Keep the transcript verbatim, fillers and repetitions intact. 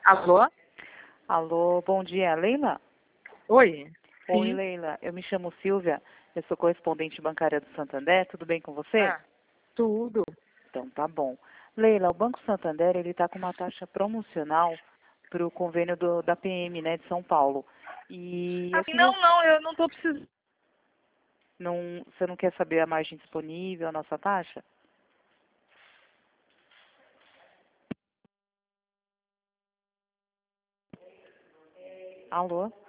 Alô? Alô, bom dia, Leila? Oi. Oi, Sim. Leila. Eu me chamo Silvia, eu sou correspondente bancária do Santander. Tudo bem com você? Ah, tudo. Então tá bom. Leila, o Banco Santander ele está com uma taxa promocional para o convênio do, da P M, né, de São Paulo. E eu Ah, queria. não, não, eu não tô precisando. Não, você não quer saber a margem disponível, a nossa taxa? Alô?